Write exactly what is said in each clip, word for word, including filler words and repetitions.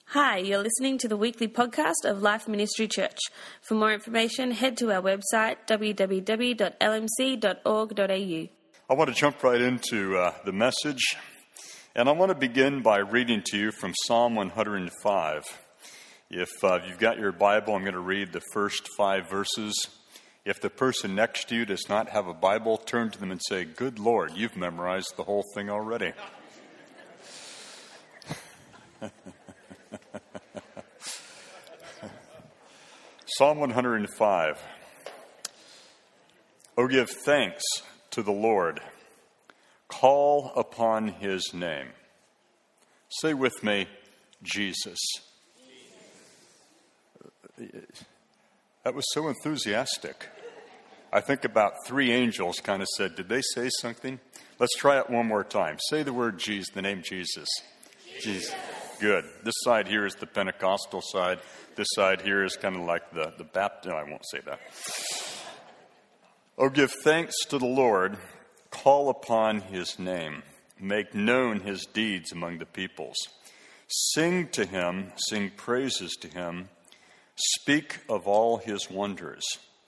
Hi, you're listening to the weekly podcast of Life Ministry Church. For more information, head to our website, w w w dot l m c dot org dot a u. I want to jump right into uh, the message, and I want to begin by reading to you from Psalm one hundred five. If uh, you've got your Bible, I'm going to read the first five verses. If the person next to you does not have a Bible, turn to them and say, "Good Lord, you've memorized the whole thing already." Psalm one hundred five. Oh, give thanks to the Lord. Call upon his name. Say with me, Jesus. That was so enthusiastic. I think about three angels kind of said, did they say something? Let's try it one more time. Say the word Jesus, the name Jesus. Jesus. Jesus. Good. This side here is the Pentecostal side. This side here is kind of like the, the Baptist. No, I won't say that. Oh, give thanks to the Lord. Call upon his name. Make known his deeds among the peoples. Sing to him. Sing praises to him. Speak of all his wonders.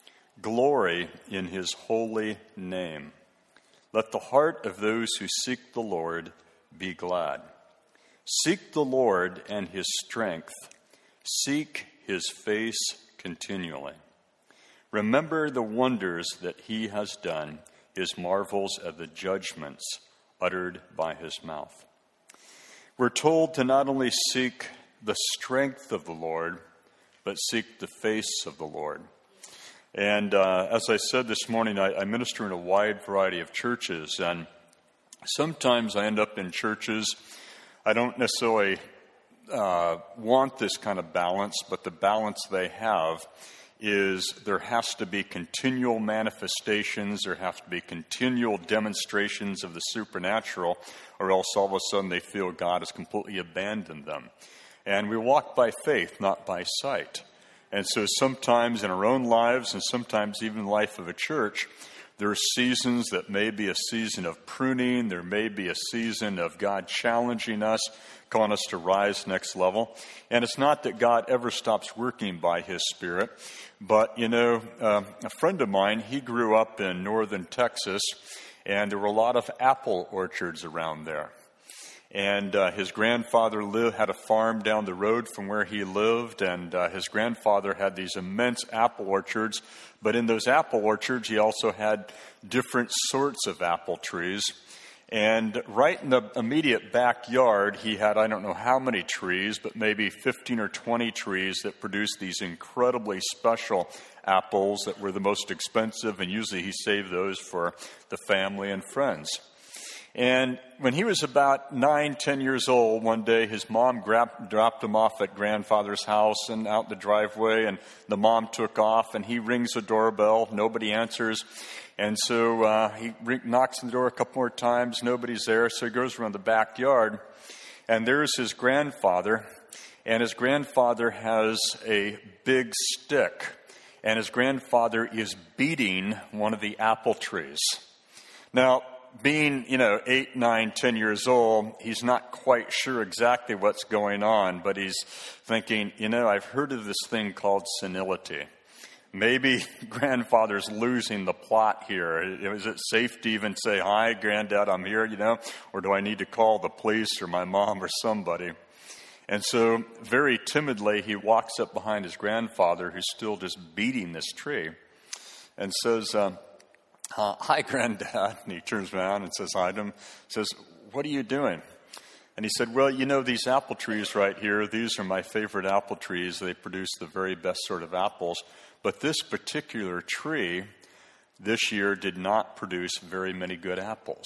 Glory in his holy name. Let the heart of those who seek the Lord be glad. Seek the Lord and his strength. Seek his face continually. Remember the wonders that he has done, his marvels of the judgments uttered by his mouth. We're told to not only seek the strength of the Lord, but seek the face of the Lord. And uh, as I said this morning, I, I minister in a wide variety of churches, and sometimes I end up in churches. I don't necessarily uh, want this kind of balance, but the balance they have is there has to be continual manifestations, there have to be continual demonstrations of the supernatural, or else all of a sudden they feel God has completely abandoned them. And we walk by faith, not by sight. And so sometimes in our own lives, and sometimes even in the life of a church, there are seasons that may be a season of pruning. There may be a season of God challenging us, calling us to rise next level. And it's not that God ever stops working by his Spirit. But, you know, uh, a friend of mine, he grew up in northern Texas, and there were a lot of apple orchards around there. And uh, his grandfather lived, had a farm down the road from where he lived, and uh, his grandfather had these immense apple orchards. But in those apple orchards, he also had different sorts of apple trees. And right in the immediate backyard, he had, I don't know how many trees, but maybe fifteen or twenty trees that produced these incredibly special apples that were the most expensive, and usually he saved those for the family and friends. And when he was about nine, ten years old, one day his mom grabbed, dropped him off at grandfather's house and out the driveway, and the mom took off, and he rings the doorbell. Nobody answers. And so uh, he re- knocks on the door a couple more times. Nobody's there. So he goes around the backyard, and there's his grandfather. And his grandfather has a big stick, and his grandfather is beating one of the apple trees. Now, being, you know, eight, nine, ten years old, he's not quite sure exactly what's going on, but he's thinking, you know, I've heard of this thing called senility. Maybe grandfather's losing the plot here. Is it safe to even say, hi, Granddad, I'm here, you know, or do I need to call the police or my mom or somebody? And so very timidly, he walks up behind his grandfather, who's still just beating this tree, and says, um, Uh, hi, Granddad. And he turns around and says hi to him, says, what are you doing? And he said, well, you know, these apple trees right here, these are my favorite apple trees. They produce the very best sort of apples. But this particular tree this year did not produce very many good apples.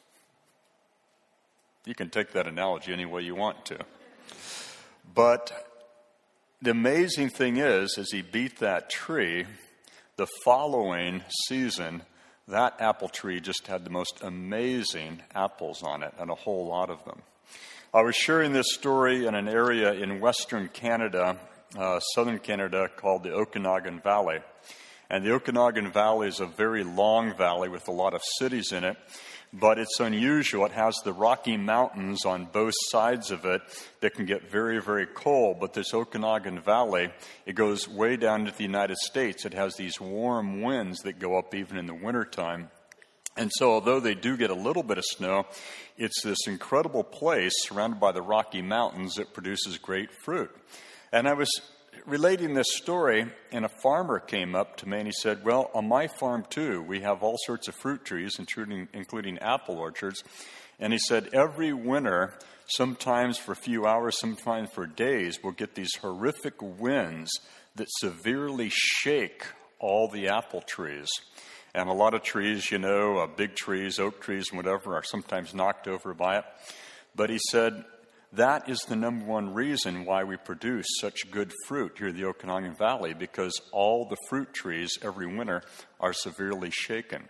You can take that analogy any way you want to. But the amazing thing is, as he beat that tree, the following season, that apple tree just had the most amazing apples on it, and a whole lot of them. I was sharing this story in an area in western Canada, uh, southern Canada, called the Okanagan Valley. And the Okanagan Valley is a very long valley with a lot of cities in it. but it's unusual. It has the Rocky Mountains on both sides of it that can get very, very cold. But this Okanagan Valley, it goes way down into the United States. It has these warm winds that go up even in the wintertime. And so although they do get a little bit of snow, it's this incredible place surrounded by the Rocky Mountains that produces great fruit. And I was relating this story, and a farmer came up to me and he said, well, on my farm too, we have all sorts of fruit trees, including, including apple orchards. And he said, every winter, sometimes for a few hours, sometimes for days, we'll get these horrific winds that severely shake all the apple trees. And a lot of trees, you know, uh, big trees, oak trees and whatever, are sometimes knocked over by it. But he said, that is the number one reason why we produce such good fruit here in the Okanagan Valley, because all the fruit trees every winter are severely shaken.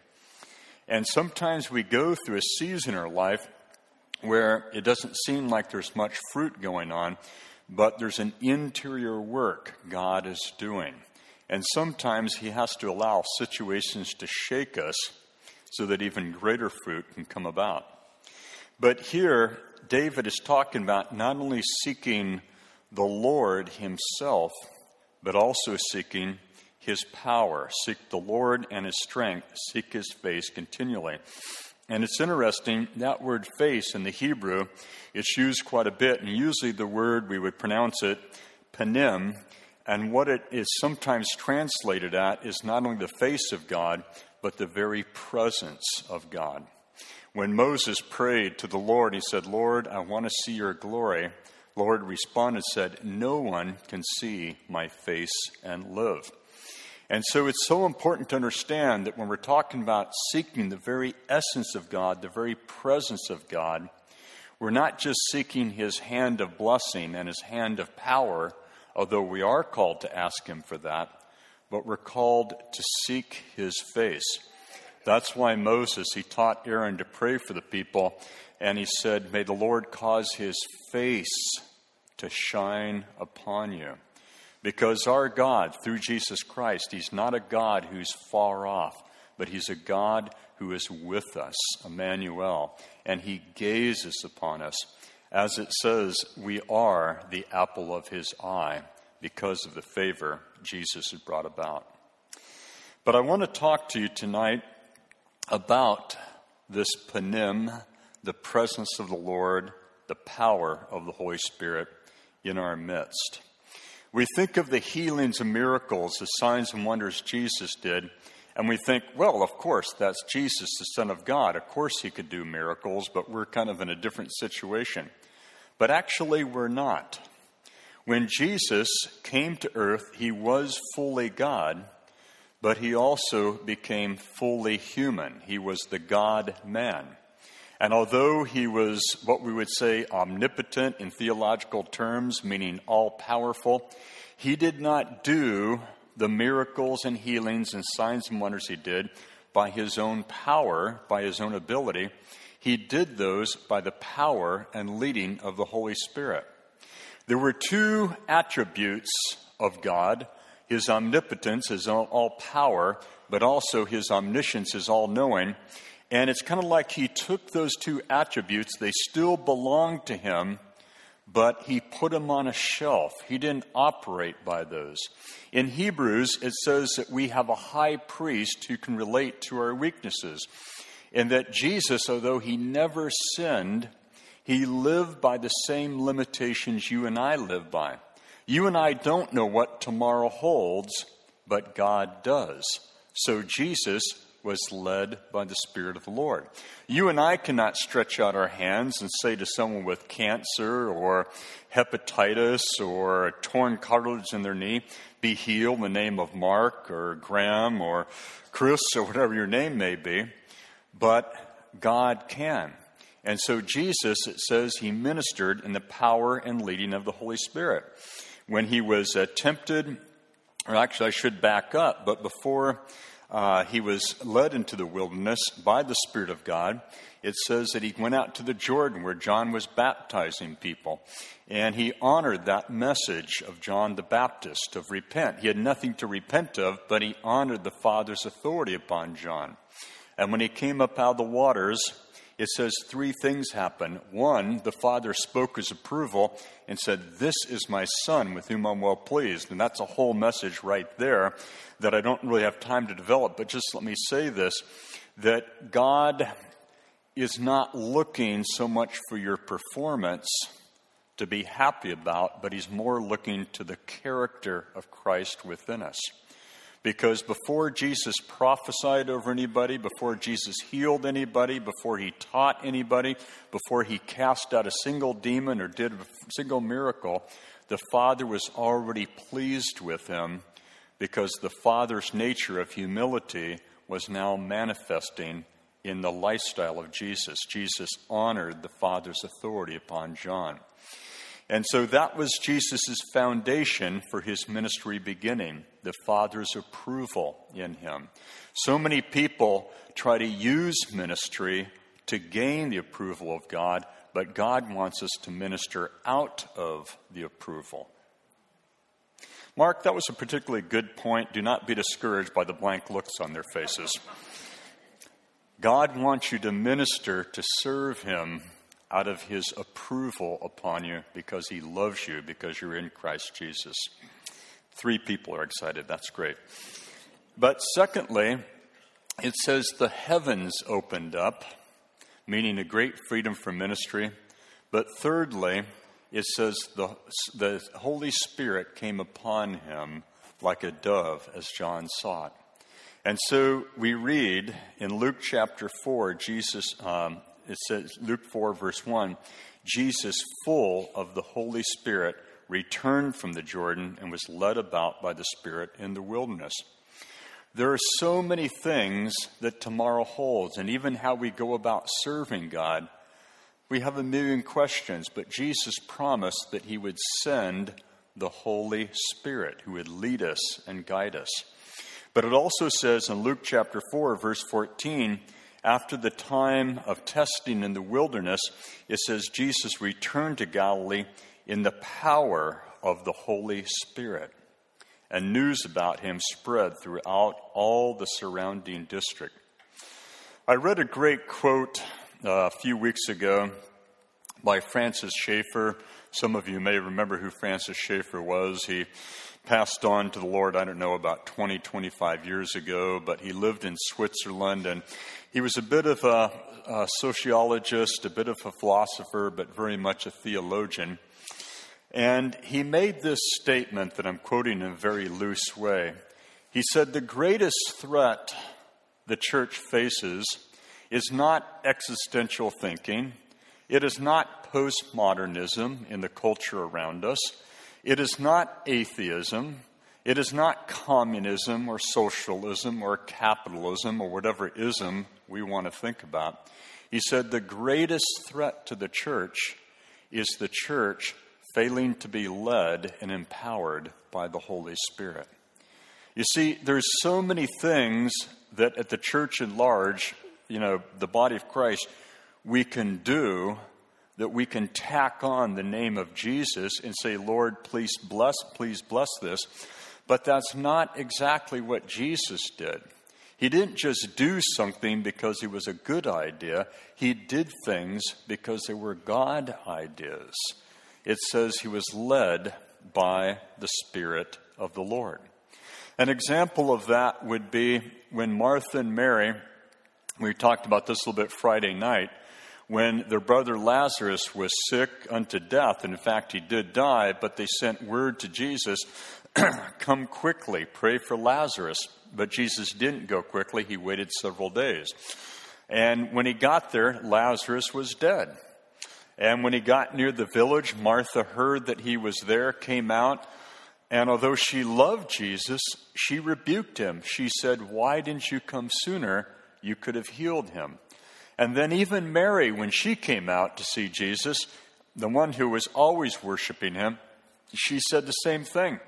And sometimes we go through a season in our life where it doesn't seem like there's much fruit going on, but there's an interior work God is doing. And sometimes he has to allow situations to shake us so that even greater fruit can come about. But here, David is talking about not only seeking the Lord himself, but also seeking his power. Seek the Lord and his strength. Seek his face continually. And it's interesting, that word face in the Hebrew, it's used quite a bit. And usually the word, we would pronounce it panim. And what it is sometimes translated at is not only the face of God, but the very presence of God. When Moses prayed to the Lord, he said, Lord, I want to see your glory. Lord responded, said, no one can see my face and live. And so it's so important to understand that when we're talking about seeking the very essence of God, the very presence of God, we're not just seeking his hand of blessing and his hand of power, although we are called to ask him for that, but we're called to seek his face. That's why Moses, he taught Aaron to pray for the people, and he said, may the Lord cause his face to shine upon you. Because our God, through Jesus Christ, he's not a God who's far off, but he's a God who is with us, Emmanuel, and he gazes upon us. As it says, we are the apple of his eye because of the favor Jesus has brought about. But I want to talk to you tonight about this panim, the presence of the Lord, the power of the Holy Spirit in our midst. We think of the healings and miracles, the signs and wonders Jesus did, and we think, well, of course, that's Jesus, the Son of God. Of course he could do miracles, but we're kind of in a different situation. But actually, we're not. When Jesus came to earth, he was fully God, but he also became fully human. He was the God-man. And although he was what we would say omnipotent in theological terms, meaning all-powerful, he did not do the miracles and healings and signs and wonders he did by his own power, by his own ability. He did those by the power and leading of the Holy Spirit. There were two attributes of God, his omnipotence, his all power, but also his omniscience, his all-knowing. And it's kind of like he took those two attributes, they still belonged to him, but he put them on a shelf. He didn't operate by those. In Hebrews, it says that we have a high priest who can relate to our weaknesses. And that Jesus, although he never sinned, he lived by the same limitations you and I live by. You and I don't know what tomorrow holds, but God does. So Jesus was led by the Spirit of the Lord. You and I cannot stretch out our hands and say to someone with cancer or hepatitis or a torn cartilage in their knee, be healed in the name of Mark or Graham or Chris or whatever your name may be. But God can. And so Jesus, it says, he ministered in the power and leading of the Holy Spirit. When he was uh, tempted, or actually I should back up, but before uh, he was led into the wilderness by the Spirit of God, it says that he went out to the Jordan where John was baptizing people. And he honored that message of John the Baptist, of repent. He had nothing to repent of, but he honored the Father's authority upon John. And when he came up out of the waters, it says three things happen. One, the Father spoke his approval and said, "This is my Son with whom I'm well pleased." And that's a whole message right there that I don't really have time to develop. But just let me say this, that God is not looking so much for your performance to be happy about, but he's more looking to the character of Christ within us. Because before Jesus prophesied over anybody, before Jesus healed anybody, before he taught anybody, before he cast out a single demon or did a single miracle, the Father was already pleased with him, because the Father's nature of humility was now manifesting in the lifestyle of Jesus. Jesus honored the Father's authority upon John. And so that was Jesus' foundation for his ministry beginning, the Father's approval in him. So many people try to use ministry to gain the approval of God, but God wants us to minister out of the approval. Mark, that was a particularly good point. Do not be discouraged by the blank looks on their faces. God wants you to minister, to serve him out of his approval upon you, because he loves you, because you're in Christ Jesus. Three people are excited. That's great. But secondly, it says the heavens opened up, meaning a great freedom for ministry. But thirdly, it says the, the Holy Spirit came upon him like a dove, as John saw it. And so we read in Luke chapter four, Jesus, um, it says, Luke four, verse one, Jesus, full of the Holy Spirit, returned from the Jordan and was led about by the Spirit in the wilderness. There are so many things that tomorrow holds, and even how we go about serving God. We have a million questions, but Jesus promised that he would send the Holy Spirit who would lead us and guide us. But it also says in Luke chapter four, verse fourteen, after the time of testing in the wilderness, it says Jesus returned to Galilee in the power of the Holy Spirit. And news about him spread throughout all the surrounding district. I read a great quote uh, a few weeks ago by Francis Schaeffer. Some of you may remember who Francis Schaeffer was. He passed on to the Lord, I don't know, about twenty, twenty-five years ago, but he lived in Switzerland, and he was a bit of a, a sociologist, a bit of a philosopher, but very much a theologian. And he made this statement that I'm quoting in a very loose way. He said, the greatest threat the church faces is not existential thinking. It is not postmodernism in the culture around us. It is not atheism. It is not communism or socialism or capitalism or whatever ism we want to think about. He said the greatest threat to the church is the church failing to be led and empowered by the Holy Spirit. You see, there's so many things that at the church at large, you know, the body of Christ, we can do, that we can tack on the name of Jesus and say, Lord, please bless, please bless this. But that's not exactly what Jesus did. He didn't just do something because it was a good idea. He did things because they were God ideas. It says he was led by the Spirit of the Lord. An example of that would be when Martha and Mary, we talked about this a little bit Friday night, when their brother Lazarus was sick unto death, and in fact he did die, but they sent word to Jesus, come quickly, pray for Lazarus. But Jesus didn't go quickly, he waited several days. And when he got there, Lazarus was dead. And when he got near the village, Martha heard that he was there, came out, and although she loved Jesus, she rebuked him. She said, why didn't you come sooner? You could have healed him. And then even Mary, when she came out to see Jesus, the one who was always worshiping him, she said the same thing.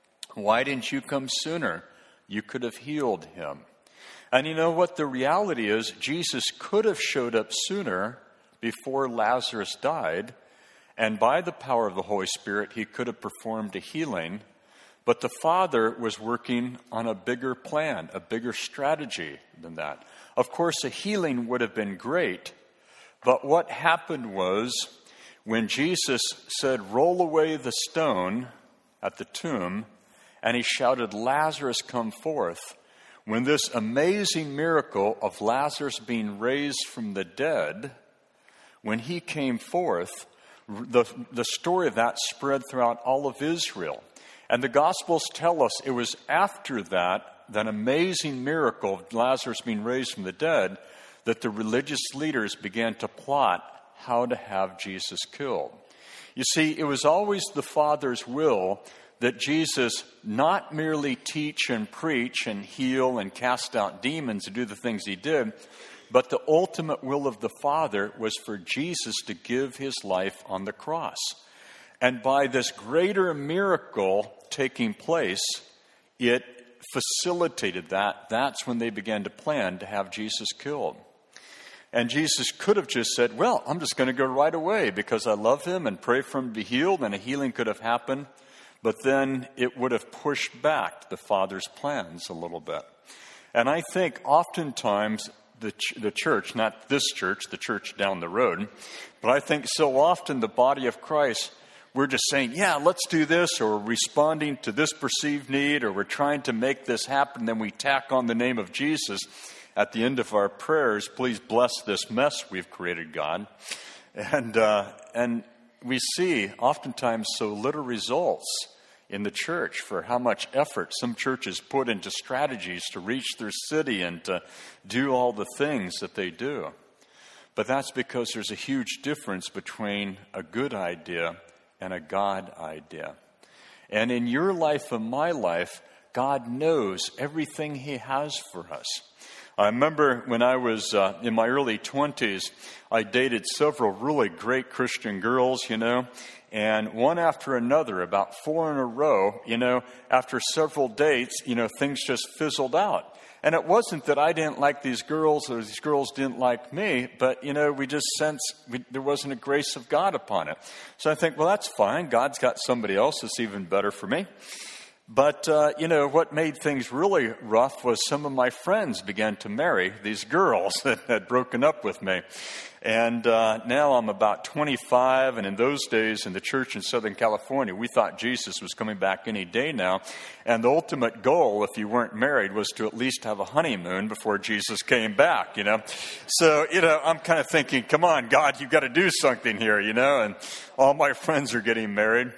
Why didn't you come sooner? You could have healed him. And you know what the reality is? Jesus could have showed up sooner before Lazarus died, and by the power of the Holy Spirit, he could have performed a healing. But the Father was working on a bigger plan, a bigger strategy than that. Of course, a healing would have been great, But what happened was, when Jesus said, "Roll away the stone," at the tomb, and he shouted, "Lazarus, come forth," when this amazing miracle of Lazarus being raised from the dead, when he came forth, the, the story of that spread throughout all of Israel. And the Gospels tell us it was after that, that amazing miracle of Lazarus being raised from the dead, that the religious leaders began to plot how to have Jesus killed. You see, it was always the Father's will that Jesus not merely teach and preach and heal and cast out demons and do the things he did, but the ultimate will of the Father was for Jesus to give his life on the cross. And by this greater miracle taking place, it facilitated that. That's when they began to plan to have Jesus killed. And Jesus could have just said, "Well, I'm just going to go right away because I love him and pray for him to be healed," and a healing could have happened. But then it would have pushed back the Father's plans a little bit. And I think oftentimes the, ch- the church, not this church, the church down the road, but I think so often the body of Christ, we're just saying, yeah, let's do this, or we're responding to this perceived need, or we're trying to make this happen. Then we tack on the name of Jesus at the end of our prayers. "Please bless this mess we've created, God." And uh, and we see oftentimes so little results in the church for how much effort some churches put into strategies to reach their city and to do all the things that they do. But that's because there's a huge difference between a good idea and a God idea. And in your life and my life, God knows everything he has for us. I remember when I was uh, in my early twenties, I dated several really great Christian girls, you know, and one after another, about four in a row, you know, after several dates, you know, things just fizzled out. And it wasn't that I didn't like these girls or these girls didn't like me, but, you know, we just sensed we, there wasn't a grace of God upon it. So I think, well, that's fine. God's got somebody else that's even better for me. But, uh, you know, what made things really rough was some of my friends began to marry these girls that had broken up with me. And uh, now I'm about twenty-five, and in those days in the church in Southern California, we thought Jesus was coming back any day now. And the ultimate goal, if you weren't married, was to at least have a honeymoon before Jesus came back, you know. So, you know, I'm kind of thinking, come on, God, you've got to do something here, you know. And all my friends are getting married.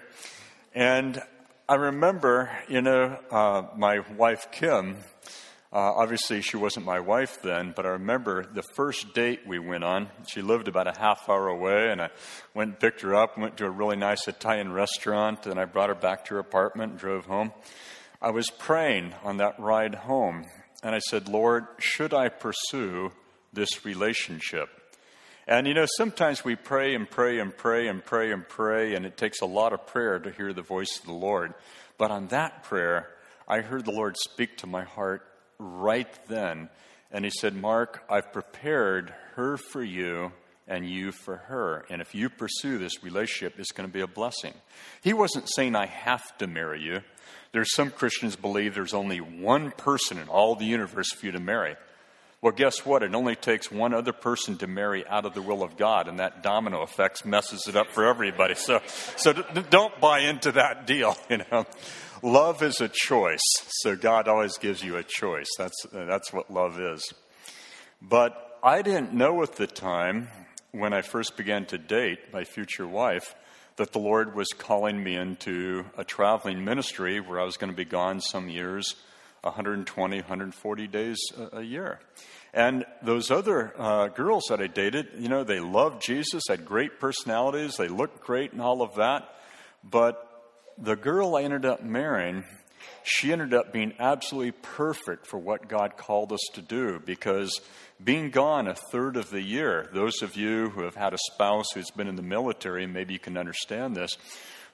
And I remember, you know, uh, my wife, Kim, uh, obviously she wasn't my wife then, but I remember the first date we went on. She lived about a half hour away, and I went and picked her up, went to a really nice Italian restaurant, and I brought her back to her apartment and drove home. I was praying on that ride home, and I said, "Lord, should I pursue this relationship?" And, you know, sometimes we pray and pray and pray and pray and pray, and it takes a lot of prayer to hear the voice of the Lord. But on that prayer, I heard the Lord speak to my heart right then. And he said, "Mark, I've prepared her for you and you for her. And if you pursue this relationship, it's going to be a blessing." He wasn't saying I have to marry you. There's some Christians believe there's only one person in all the universe for you to marry. Well, guess what? It only takes one other person to marry out of the will of God, and that domino effect messes it up for everybody. So, so d- don't buy into that deal. You know, love is a choice. So God always gives you a choice. That's uh, that's what love is. But I didn't know at the time when I first began to date my future wife that the Lord was calling me into a traveling ministry where I was going to be gone some years, one hundred twenty, one hundred forty days a, a year. And those other uh, girls that I dated, you know, they loved Jesus, had great personalities, they looked great and all of that. But the girl I ended up marrying, she ended up being absolutely perfect for what God called us to do, because being gone a third of the year, those of you who have had a spouse who's been in the military, maybe you can understand this,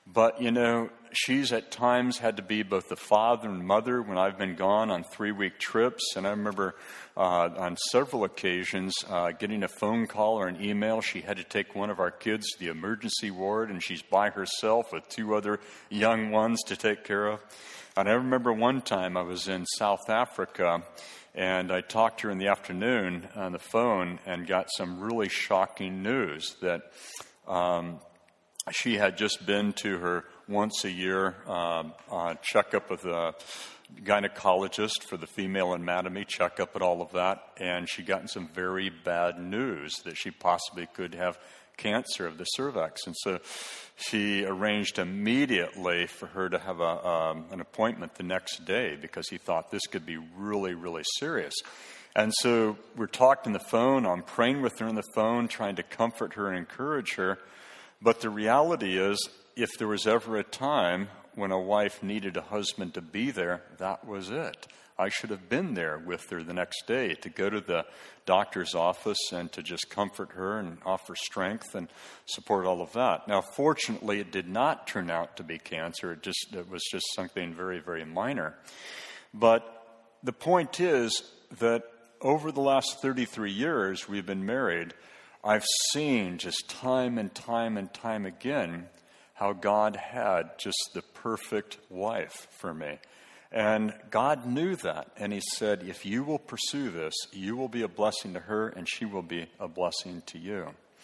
But, you know, she's at times had to be both the father and mother when I've been gone on three-week trips. And I remember uh, on several occasions uh, getting a phone call or an email. She had to take one of our kids to the emergency ward, and she's by herself with two other young ones to take care of. And I remember one time I was in South Africa, and I talked to her in the afternoon on the phone and got some really shocking news that um, she had just been to her once a year uh, uh, checkup with a gynecologist for the female anatomy, checkup and all of that, and she'd gotten some very bad news that she possibly could have cancer of the cervix. And so she arranged immediately for her to have a, um, an appointment the next day because he thought this could be really, really serious. And so we're talking on the phone. I'm praying with her on the phone, trying to comfort her and encourage her. But the reality is, if there was ever a time when a wife needed a husband to be there, that was it. I should have been there with her the next day to go to the doctor's office and to just comfort her and offer strength and support all of that. Now, fortunately, it did not turn out to be cancer. It just it was just something very, very minor. But the point is that over the last thirty-three years we've been married, I've seen just time and time and time again how God had just the perfect wife for me. And God knew that, and he said, if you will pursue this, you will be a blessing to her, and she will be a blessing to you.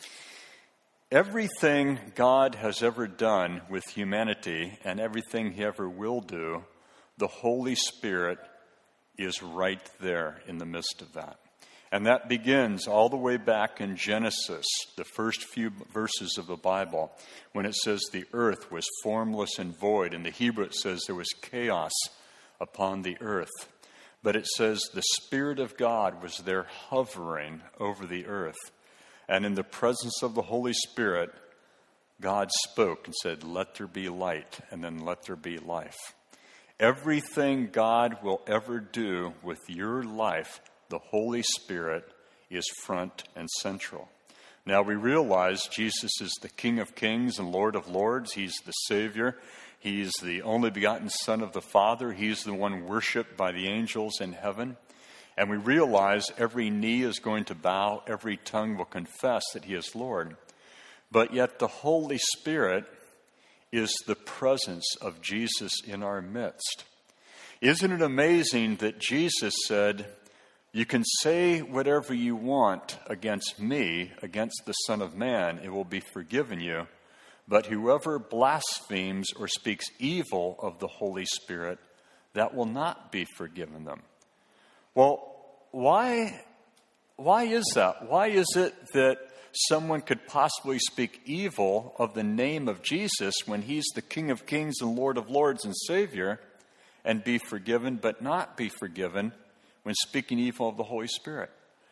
Everything God has ever done with humanity, and everything he ever will do, the Holy Spirit is right there in the midst of that. And that begins all the way back in Genesis, the first few verses of the Bible, when it says the earth was formless and void. In the Hebrew it says there was chaos upon the earth. But it says the Spirit of God was there hovering over the earth. And in the presence of the Holy Spirit, God spoke and said, let there be light, and then let there be life. Everything God will ever do with your life, the Holy Spirit is front and central. Now we realize Jesus is the King of Kings and Lord of Lords. He's the Savior. He's the only begotten Son of the Father. He's the one worshiped by the angels in heaven. And we realize every knee is going to bow, every tongue will confess that he is Lord. But yet the Holy Spirit is the presence of Jesus in our midst. Isn't it amazing that Jesus said, you can say whatever you want against me, against the Son of Man, it will be forgiven you. But whoever blasphemes or speaks evil of the Holy Spirit, that will not be forgiven them. Well, why, why is that? Why is it that someone could possibly speak evil of the name of Jesus when he's the King of Kings and Lord of Lords and Savior and be forgiven, but not be forgiven when speaking evil of the Holy Spirit?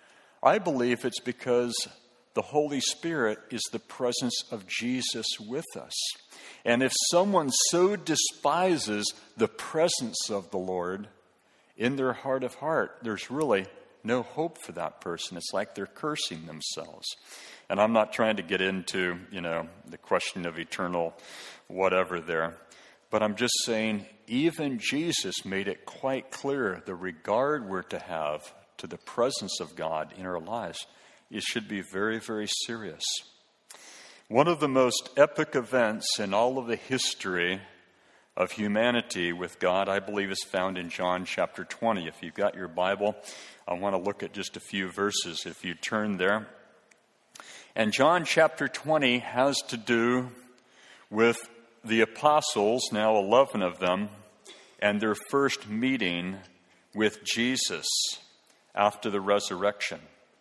I believe it's because the Holy Spirit is the presence of Jesus with us. And if someone so despises the presence of the Lord in their heart of heart, there's really no hope for that person. It's like they're cursing themselves. And I'm not trying to get into, you know, the question of eternal whatever there. But I'm just saying, even Jesus made it quite clear the regard we're to have to the presence of God in our lives. It should be very, very serious. One of the most epic events in all of the history of humanity with God, I believe, is found in John chapter twenty. If you've got your Bible, I want to look at just a few verses. If you turn there. And John chapter twenty has to do with the apostles, now eleven of them, and their first meeting with Jesus after the resurrection.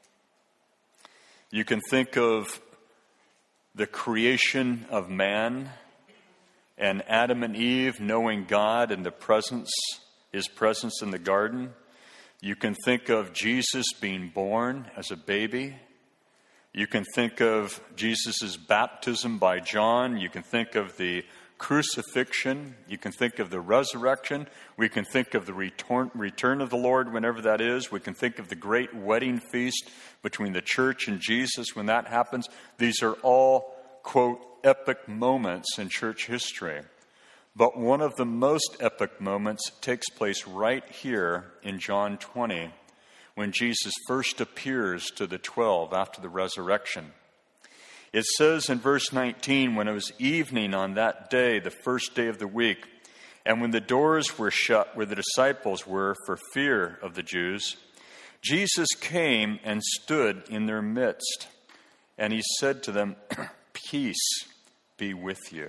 You can think of the creation of man and Adam and Eve knowing God and the presence, his presence in the garden. You can think of Jesus being born as a baby. You can think of Jesus' baptism by John. You can think of the crucifixion. You can think of the resurrection. We can think of the return, return of the Lord whenever that is. We can think of the great wedding feast between the church and Jesus when that happens. These are all quote, epic moments in church history. But one of the most epic moments takes place right here in John twenty, when Jesus first appears to the twelve after the resurrection. It says in verse nineteen, when it was evening on that day, the first day of the week, and when the doors were shut where the disciples were for fear of the Jews, Jesus came and stood in their midst, and he said to them, "Peace be with you."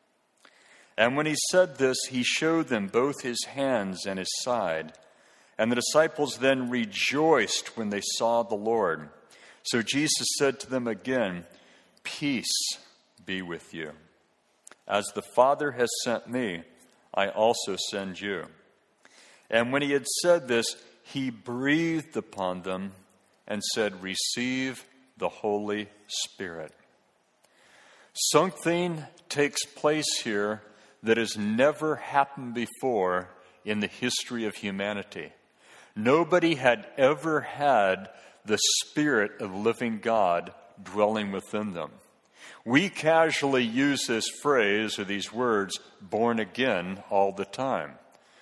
And when he said this, he showed them both his hands and his side. And the disciples then rejoiced when they saw the Lord. So Jesus said to them again, "Peace be with you. As the Father has sent me, I also send you." And when he had said this, he breathed upon them and said, "Receive the Holy Spirit." Something takes place here that has never happened before in the history of humanity. Nobody had ever had the Spirit of living God dwelling within them. We casually use this phrase or these words, born again, all the time.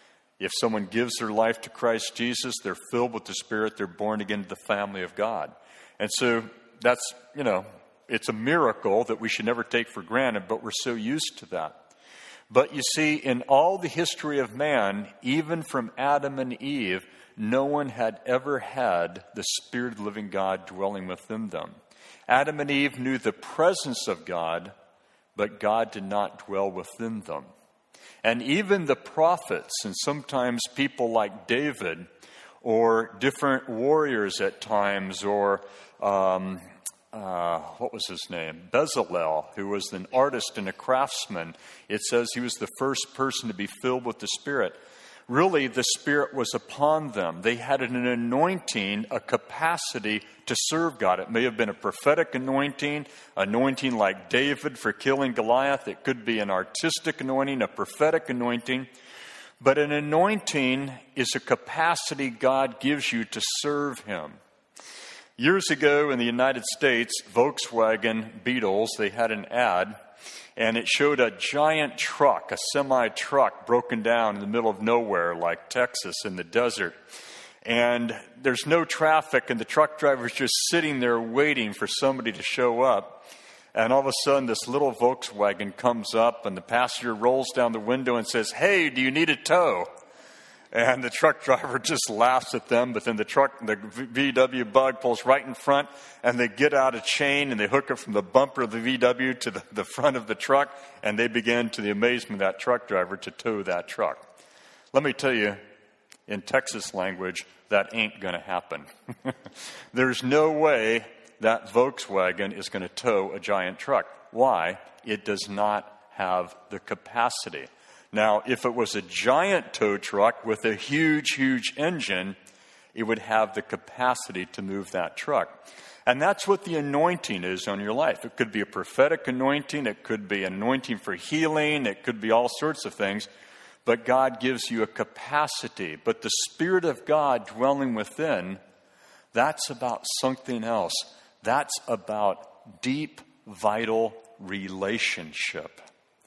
If someone gives their life to Christ Jesus, they're filled with the Spirit, they're born again to the family of God. And so that's, you know, it's a miracle that we should never take for granted, but we're so used to that. But you see, in all the history of man, even from Adam and Eve, no one had ever had the Spirit of the living God dwelling within them. Adam and Eve knew the presence of God, but God did not dwell within them. And even the prophets, and sometimes people like David, or different warriors at times, or um, uh, what was his name? Bezalel, who was an artist and a craftsman. It says he was the first person to be filled with the Spirit. Really, the Spirit was upon them. They had an anointing, a capacity to serve God. It may have been a prophetic anointing, anointing like David for killing Goliath. It could be an artistic anointing, a prophetic anointing. But an anointing is a capacity God gives you to serve Him. Years ago in the United States, Volkswagen Beetles, they had an ad, and it showed a giant truck, a semi-truck broken down in the middle of nowhere like Texas in the desert. And there's no traffic, and the truck driver's just sitting there waiting for somebody to show up. And all of a sudden, this little Volkswagen comes up, and the passenger rolls down the window and says, "Hey, do you need a tow?" And the truck driver just laughs at them, but then the truck, the V W Bug pulls right in front, and they get out a chain, and they hook it from the bumper of the V W to the, the front of the truck, and they begin, to the amazement of that truck driver, to tow that truck. Let me tell you, in Texas language, that ain't going to happen. There's no way that Volkswagen is going to tow a giant truck. Why? It does not have the capacity. Now, if it was a giant tow truck with a huge, huge engine, it would have the capacity to move that truck. And that's what the anointing is on your life. It could be a prophetic anointing. It could be an anointing for healing. It could be all sorts of things. But God gives you a capacity. But the Spirit of God dwelling within, that's about something else. That's about deep, vital relationship.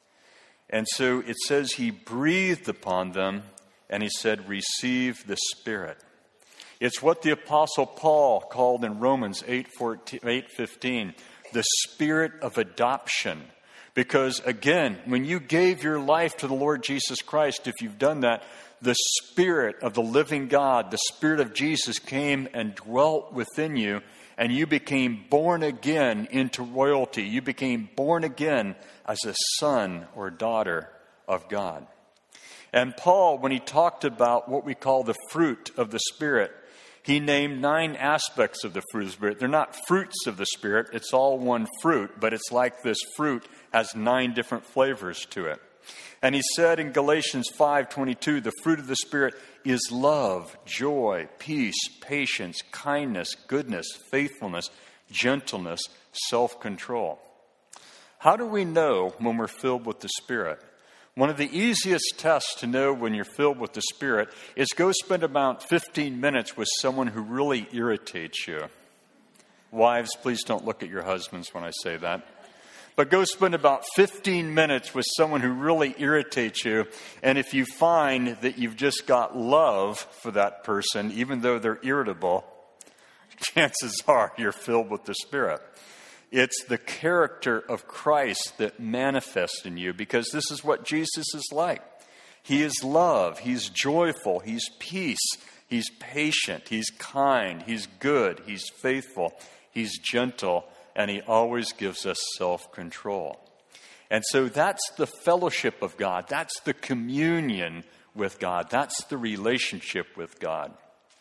And so it says he breathed upon them and he said, "Receive the Spirit." It's what the Apostle Paul called in Romans eight fifteen, the spirit of adoption. Because again, when you gave your life to the Lord Jesus Christ, if you've done that, the Spirit of the living God, the Spirit of Jesus came and dwelt within you, and you became born again into royalty. You became born again as a son or daughter of God. And Paul, when he talked about what we call the fruit of the Spirit, he named nine aspects of the fruit of the Spirit. They're not fruits of the Spirit. It's all one fruit, but it's like this fruit has nine different flavors to it. And he said in Galatians five twenty-two, the fruit of the Spirit is love, joy, peace, patience, kindness, goodness, faithfulness, gentleness, self-control. How do we know when we're filled with the Spirit? One of the easiest tests to know when you're filled with the Spirit is go spend about fifteen minutes with someone who really irritates you. Wives, please don't look at your husbands when I say that. But go spend about fifteen minutes with someone who really irritates you. And if you find that you've just got love for that person, even though they're irritable, chances are you're filled with the Spirit. It's the character of Christ that manifests in you, because this is what Jesus is like. He is love. He's joyful. He's peace. He's patient. He's kind. He's good. He's faithful. He's gentle. And he always gives us self-control. And so that's the fellowship of God. That's the communion with God. That's the relationship with God.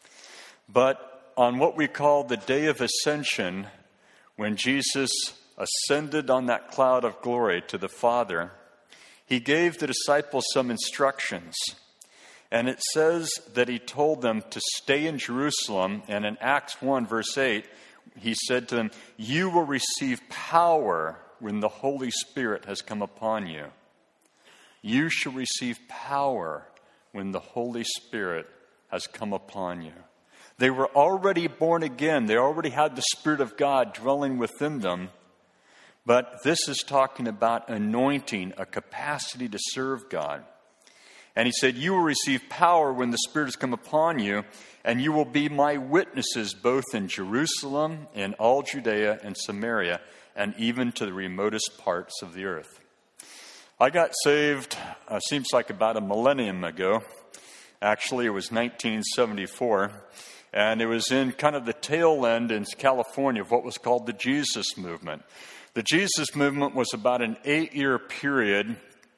But on what we call the day of ascension, when Jesus ascended on that cloud of glory to the Father, he gave the disciples some instructions. And it says that he told them to stay in Jerusalem. And in Acts one, verse eight, he said to them, "You will receive power when the Holy Spirit has come upon you." You shall receive power when the Holy Spirit has come upon you. They were already born again. They already had the Spirit of God dwelling within them. But this is talking about anointing, a capacity to serve God. And he said, "You will receive power when the Spirit has come upon you, and you will be my witnesses both in Jerusalem, in all Judea and Samaria, and even to the remotest parts of the earth." I got saved, uh, seems like about a millennium ago. Actually, it was nineteen seventy-four. And it was in kind of the tail end in California of what was called the Jesus Movement. The Jesus Movement was about an eight-year period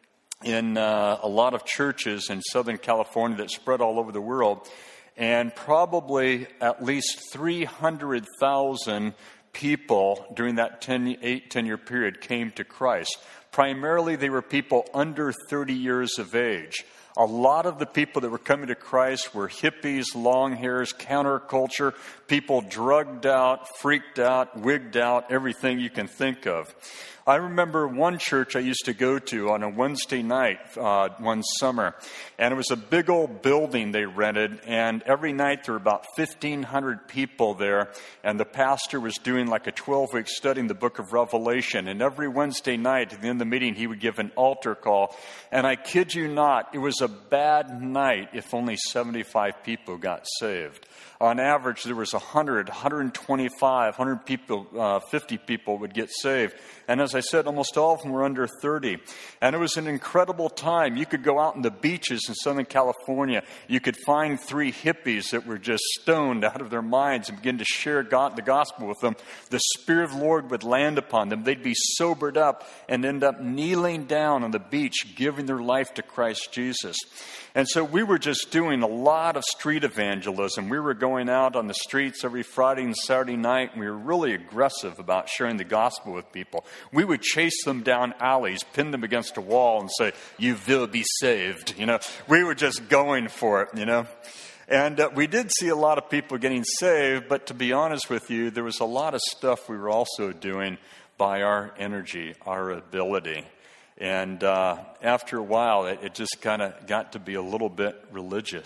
in uh, a lot of churches in Southern California that spread all over the world. And probably at least three hundred thousand people during that ten, eight, ten-year period came to Christ. Primarily, they were people under thirty years of age. A lot of the people that were coming to Christ were hippies, long hairs, counterculture, people drugged out, freaked out, wigged out, everything you can think of. I remember one church I used to go to on a Wednesday night uh, one summer, and it was a big old building they rented, and every night there were about fifteen hundred people there, and the pastor was doing like a twelve-week study in the book of Revelation, and every Wednesday night at the end of the meeting he would give an altar call, and I kid you not, it was a bad night if only seventy-five people got saved. On average, there was one hundred, one hundred twenty-five, one hundred people, uh, fifty people would get saved. And as I said, almost all of them were under thirty. And it was an incredible time. You could go out on the beaches in Southern California. You could find three hippies that were just stoned out of their minds and begin to share God, the gospel with them. The Spirit of the Lord would land upon them. They'd be sobered up and end up kneeling down on the beach, giving their life to Christ Jesus. And so we were just doing a lot of street evangelism. We were going out on the streets every Friday and Saturday night, and we were really aggressive about sharing the gospel with people. We would chase them down alleys, pin them against a wall, and say, "You will be saved." You know, we were just going for it, you know. And uh, we did see a lot of people getting saved, but to be honest with you, there was a lot of stuff we were also doing by our energy, our ability. And uh, after a while, it, it just kind of got to be a little bit religious.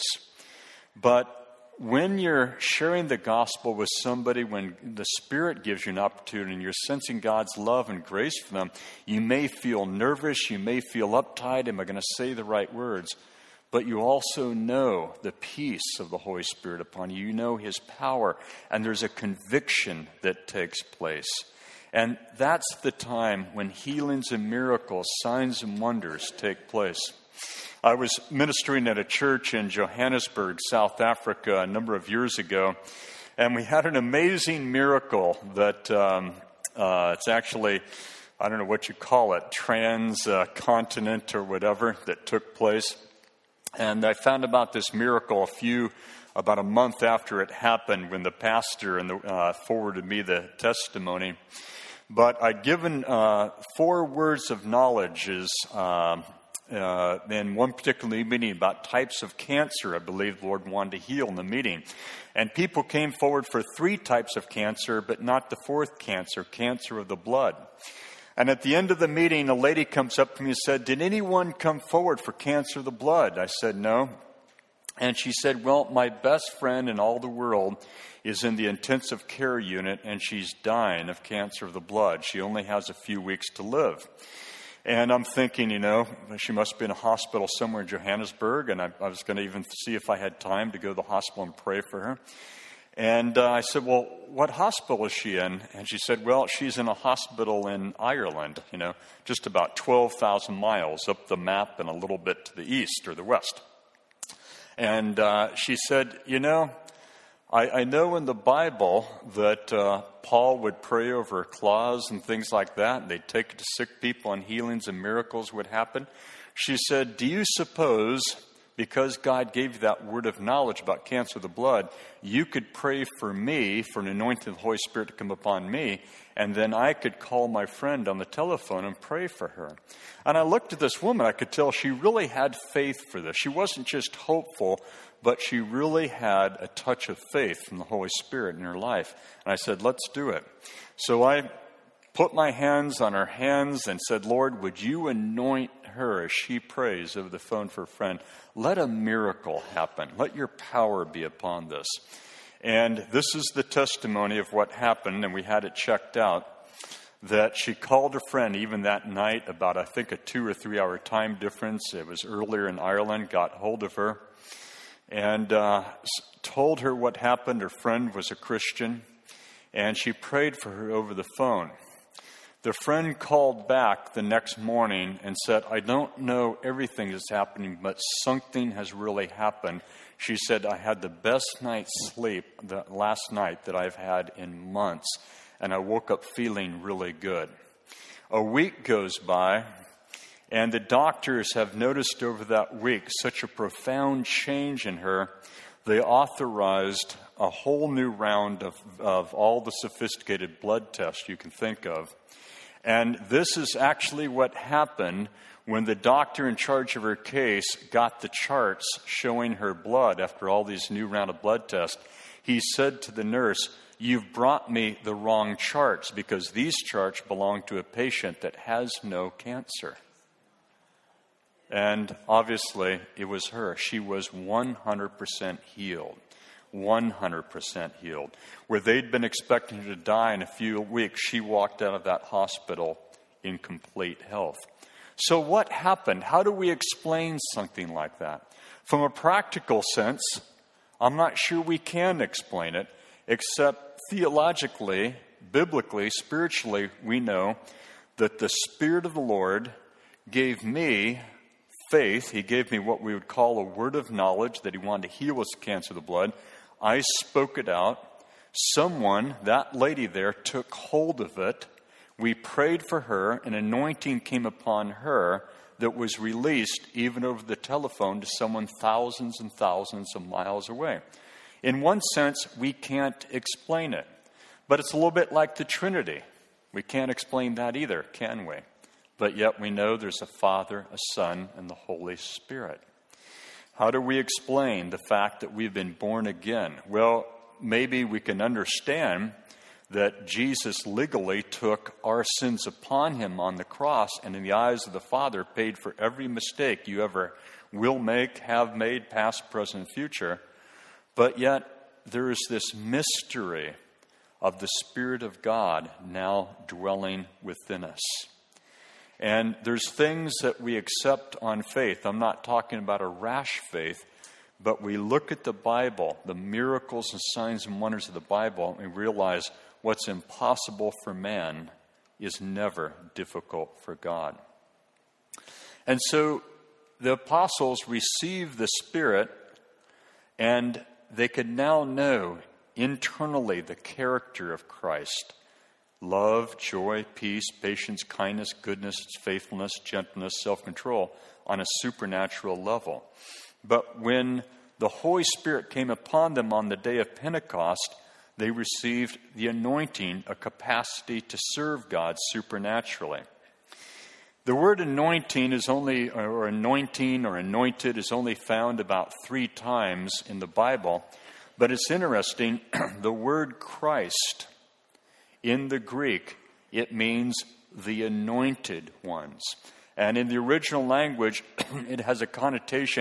But when you're sharing the gospel with somebody, when the Spirit gives you an opportunity and you're sensing God's love and grace for them, you may feel nervous, you may feel uptight, am I going to say the right words? But you also know the peace of the Holy Spirit upon you. You know His power, and there's a conviction that takes place. And that's the time when healings and miracles, signs and wonders take place. I was ministering at a church in Johannesburg, South Africa, a number of years ago, and we had an amazing miracle that um, uh, it's actually, I don't know what you call it, transcontinent or whatever, that took place. And I found about this miracle a few, about a month after it happened, when the pastor and the, uh, forwarded me the testimony. But I'd given uh, four words of knowledge is, uh, uh, in one particular meeting about types of cancer I believe the Lord wanted to heal in the meeting. And people came forward for three types of cancer, but not the fourth cancer, cancer of the blood. And at the end of the meeting, a lady comes up to me and said, "Did anyone come forward for cancer of the blood?" I said, "No." And she said, well, my best friend in all the world is in the intensive care unit, and she's dying of cancer of the blood. She only has a few weeks to live. And I'm thinking, you know, she must be in a hospital somewhere in Johannesburg, and I, I was going to even see if I had time to go to the hospital and pray for her. And uh, I said, well, what hospital is she in? And she said, well, she's in a hospital in Ireland, you know, just about twelve thousand miles up the map and a little bit to the east or the west. And uh, she said, you know, I, I know in the Bible that uh, Paul would pray over claws and things like that, and they'd take it to sick people and healings and miracles would happen. She said, do you suppose, because God gave you that word of knowledge about cancer of the blood, you could pray for me, for an anointing of the Holy Spirit to come upon me, and then I could call my friend on the telephone and pray for her? And I looked at this woman, I could tell she really had faith for this. She wasn't just hopeful, but she really had a touch of faith from the Holy Spirit in her life. And I said, let's do it. So I put my hands on her hands and said, Lord, would you anoint her as she prays over the phone for a friend? Let a miracle happen. Let your power be upon this. And this is the testimony of what happened, and we had it checked out, that she called a friend even that night, about, I think, a two or three hour time difference. It was earlier in Ireland, got hold of her, and uh, told her what happened. Her friend was a Christian, and she prayed for her over the phone. The friend called back the next morning and said, I don't know everything that's happening, but something has really happened. She said, I had the best night's sleep the last night that I've had in months, and I woke up feeling really good. A week goes by, and the doctors have noticed over that week such a profound change in her, they authorized a whole new round of, of all the sophisticated blood tests you can think of. And this is actually what happened when the doctor in charge of her case got the charts showing her blood after all these new round of blood tests. He said to the nurse, you've brought me the wrong charts because these charts belong to a patient that has no cancer. And obviously, it was her. She was one hundred percent healed. one hundred percent healed. Where they'd been expecting her to die in a few weeks, she walked out of that hospital in complete health. So what happened? How do we explain something like that? From a practical sense, I'm not sure we can explain it, except theologically, biblically, spiritually, we know that the Spirit of the Lord gave me faith. He gave me what we would call a word of knowledge that he wanted to heal us cancer of the blood. I spoke it out. Someone, that lady there, took hold of it. We prayed for her. An anointing came upon her that was released even over the telephone to someone thousands and thousands of miles away. In one sense, we can't explain it. But it's a little bit like the Trinity. We can't explain that either, can we? But yet we know there's a Father, a Son, and the Holy Spirit. How do we explain the fact that we've been born again? Well, maybe we can understand that Jesus legally took our sins upon him on the cross, and in the eyes of the Father paid for every mistake you ever will make, have made, past, present, future. But yet there is this mystery of the Spirit of God now dwelling within us. And there's things that we accept on faith. I'm not talking about a rash faith, but we look at the Bible, the miracles and signs and wonders of the Bible, and we realize what's impossible for man is never difficult for God. And so the apostles received the Spirit, and they could now know internally the character of Christ. Love, joy, peace, patience, kindness, goodness, faithfulness, gentleness, self-control on a supernatural level. But when the Holy Spirit came upon them on the day of Pentecost, they received the anointing, a capacity to serve God supernaturally. The word anointing is only, or anointing or anointed is only found about three times in the Bible. But it's interesting, the word Christ, in the Greek, it means the anointed ones. And in the original language, it has a connotation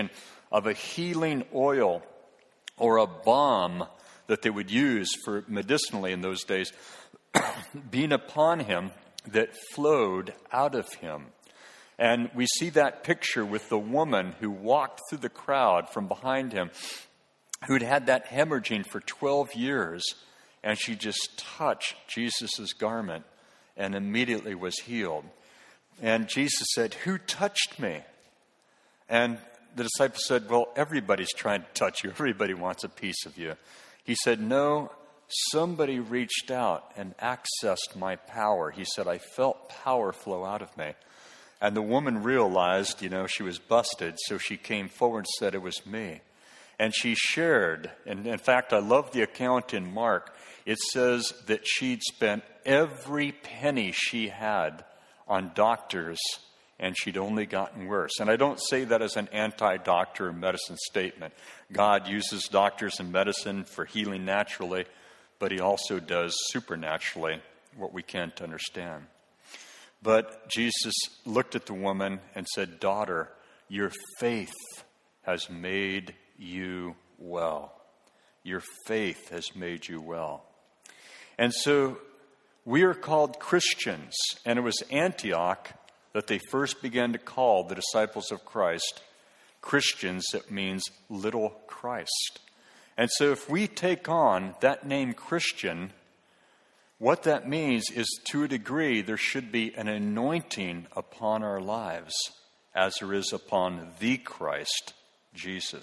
of a healing oil or a balm that they would use for medicinally in those days being upon him that flowed out of him. And we see that picture with the woman who walked through the crowd from behind him, who'd had that hemorrhaging for twelve years, and she just touched Jesus' garment and immediately was healed. And Jesus said, "Who touched me?" And the disciples said, "Well, everybody's trying to touch you. Everybody wants a piece of you." He said, "No, somebody reached out and accessed my power." He said, "I felt power flow out of me." And the woman realized, you know, she was busted, so she came forward and said, "It was me." And she shared, and in fact, I love the account in Mark. It says that she'd spent every penny she had on doctors, and she'd only gotten worse. And I don't say that as an anti-doctor or medicine statement. God uses doctors and medicine for healing naturally, but he also does supernaturally what we can't understand. But Jesus looked at the woman and said, "Daughter, your faith has made you well. Your faith has made you well." And so we are called Christians, and it was Antioch that they first began to call the disciples of Christ Christians. It means little Christ. And so if we take on that name Christian, what that means is, to a degree, there should be an anointing upon our lives as there is upon the Christ, Jesus.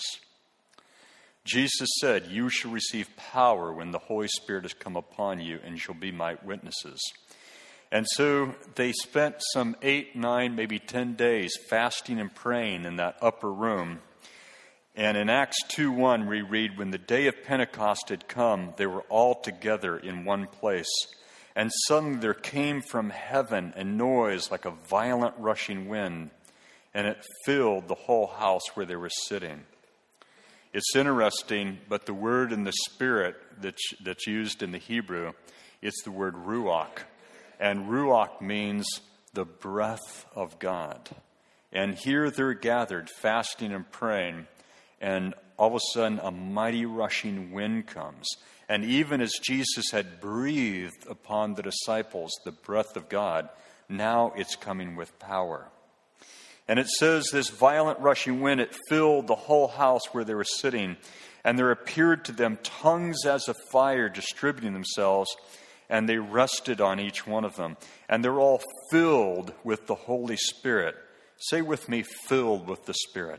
Jesus said, "You shall receive power when the Holy Spirit has come upon you, and shall be my witnesses." And so they spent some eight, nine, maybe ten days fasting and praying in that upper room. And in Acts two one, we read, "When the day of Pentecost had come, they were all together in one place. And suddenly there came from heaven a noise like a violent rushing wind, and it filled the whole house where they were sitting." It's interesting, but the word in the Spirit that's, that's used in the Hebrew, it's the word ruach. And ruach means the breath of God. And here they're gathered, fasting and praying, and all of a sudden a mighty rushing wind comes. And even as Jesus had breathed upon the disciples the breath of God, now it's coming with power. And it says this violent rushing wind, it filled the whole house where they were sitting. And there appeared to them tongues as of fire distributing themselves, and they rested on each one of them. And they're all filled with the Holy Spirit. Say with me, filled with the Spirit.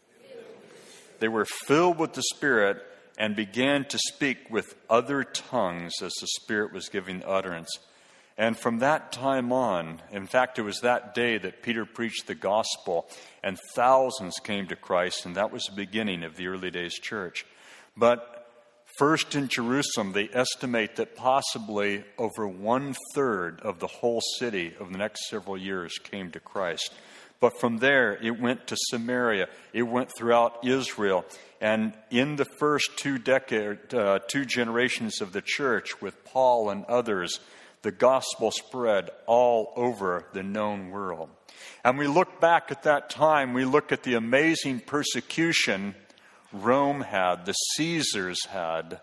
They were filled with the Spirit and began to speak with other tongues as the Spirit was giving utterance. And from that time on, in fact, it was that day that Peter preached the gospel, and thousands came to Christ, and that was the beginning of the early days church. But first in Jerusalem, they estimate that possibly over one-third of the whole city of the next several years came to Christ. But from there, it went to Samaria. It went throughout Israel. And in the first two decades, uh, two generations of the church, with Paul and others, the gospel spread all over the known world. And we look back at that time, we look at the amazing persecution Rome had, the Caesars had,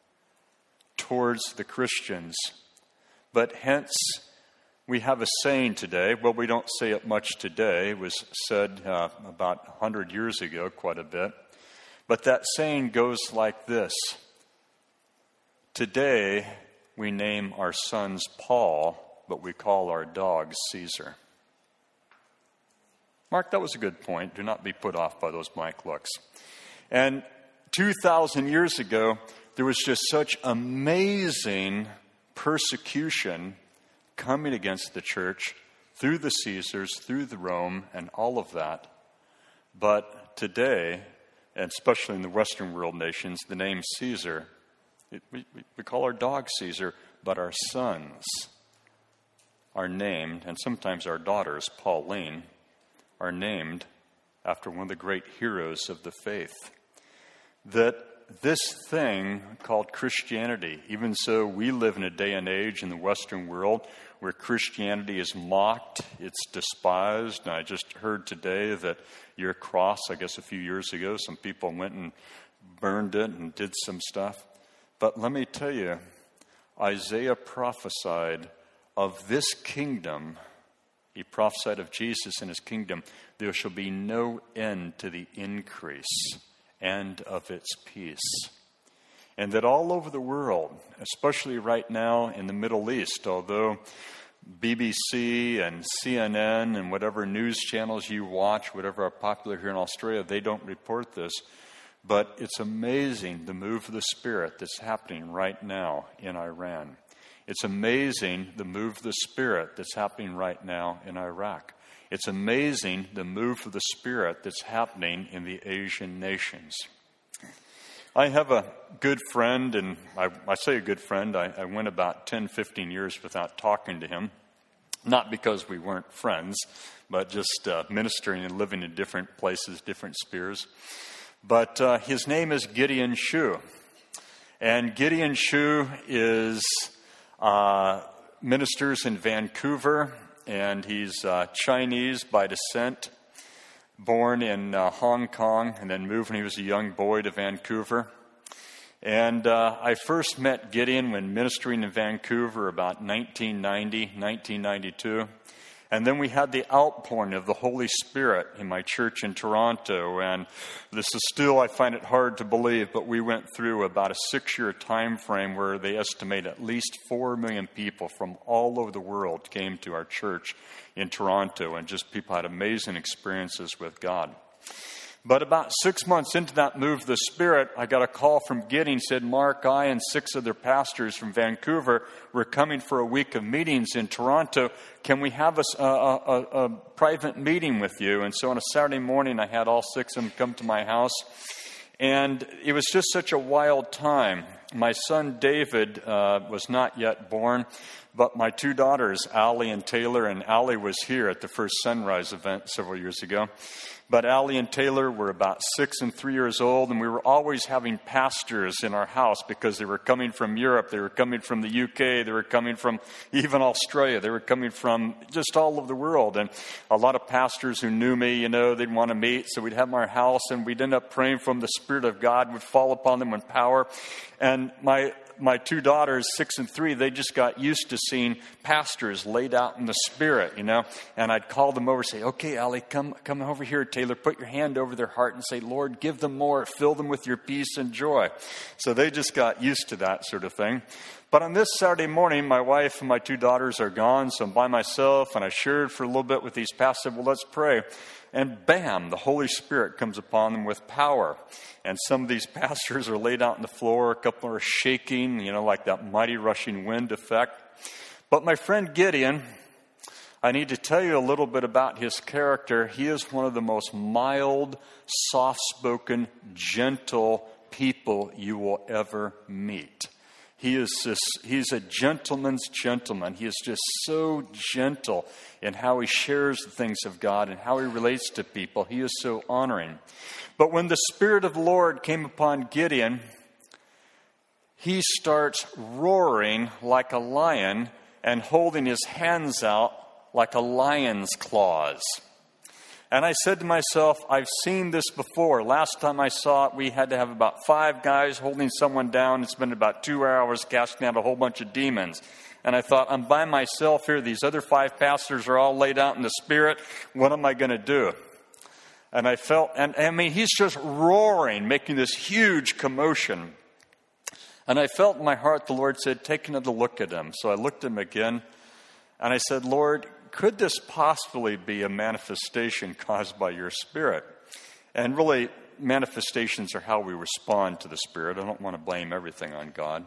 towards the Christians. But hence, we have a saying today. Well, we don't say it much today. It was said uh, about one hundred years ago, quite a bit. But that saying goes like this. Today, we name our sons Paul, but we call our dogs Caesar. Mark, that was a good point. Do not be put off by those blank looks. And two thousand years ago, there was just such amazing persecution coming against the church through the Caesars, through the Rome, and all of that. But today, and especially in the Western world nations, the name Caesar, it, we, we call our dog Caesar, but our sons are named, and sometimes our daughters, Pauline, are named after one of the great heroes of the faith. That this thing called Christianity, even so we live in a day and age in the Western world where Christianity is mocked, it's despised. And I just heard today that your cross, I guess a few years ago, some people went and burned it and did some stuff. But let me tell you, Isaiah prophesied of this kingdom. He prophesied of Jesus and his kingdom. There shall be no end to the increase and of its peace. And that all over the world, especially right now in the Middle East, although B B C and C N N and whatever news channels you watch, whatever are popular here in Australia, they don't report this. But it's amazing the move of the Spirit that's happening right now in Iran. It's amazing the move of the Spirit that's happening right now in Iraq. It's amazing the move of the Spirit that's happening in the Asian nations. I have a good friend, and I, I say a good friend, I, I went about ten, fifteen years without talking to him. Not because we weren't friends, but just uh, ministering and living in different places, different spheres. But uh, his name is Gideon Shu. And Gideon Shu is uh, ministers in Vancouver, and he's uh, Chinese by descent, born in uh, Hong Kong, and then moved when he was a young boy to Vancouver. And uh, I first met Gideon when ministering in Vancouver about nineteen ninety, nineteen ninety-two. And then we had the outpouring of the Holy Spirit in my church in Toronto. And this is still, I find it hard to believe, but we went through about a six-year time frame where they estimate at least four million people from all over the world came to our church in Toronto. And just people had amazing experiences with God. But about six months into that move of the Spirit, I got a call from Gideon. He said, Mark, I and six other pastors from Vancouver were coming for a week of meetings in Toronto. Can we have a, a, a, a private meeting with you? And so on a Saturday morning, I had all six of them come to my house. And it was just such a wild time. My son David uh, was not yet born, but my two daughters, Allie and Taylor, and Allie was here at the first Sunrise event several years ago. But Allie and Taylor were about six and three years old, and we were always having pastors in our house because they were coming from Europe, they were coming from the U K, they were coming from even Australia, they were coming from just all over the world. And a lot of pastors who knew me, you know, they'd want to meet, so we'd have them in our house, and we'd end up praying for them. The Spirit of God would fall upon them in power. And my My two daughters, six and three, they just got used to seeing pastors laid out in the Spirit, you know. And I'd call them over and say, okay, Allie, come come over here, Taylor. Put your hand over their heart and say, Lord, give them more. Fill them with your peace and joy. So they just got used to that sort of thing. But on this Saturday morning, my wife and my two daughters are gone, so I'm by myself. And I shared for a little bit with these pastors. I said, well, let's pray. And bam, the Holy Spirit comes upon them with power. And some of these pastors are laid out on the floor. A couple are shaking, you know, like that mighty rushing wind effect. But my friend Gideon, I need to tell you a little bit about his character. He is one of the most mild, soft-spoken, gentle people you will ever meet. He is just, he's a gentleman's gentleman. He is just so gentle in how he shares the things of God and how he relates to people. He is so honoring. But when the Spirit of the Lord came upon Gideon, he starts roaring like a lion and holding his hands out like a lion's claws. And I said to myself, I've seen this before. Last time I saw it, we had to have about five guys holding someone down and spend about two hours casting out a whole bunch of demons. And I thought, I'm by myself here. These other five pastors are all laid out in the Spirit. What am I going to do? And I felt, and I mean, he's just roaring, making this huge commotion. And I felt in my heart, the Lord said, take another look at him. So I looked at him again, and I said, Lord, could this possibly be a manifestation caused by your Spirit? And really, manifestations are how we respond to the Spirit. I don't want to blame everything on God.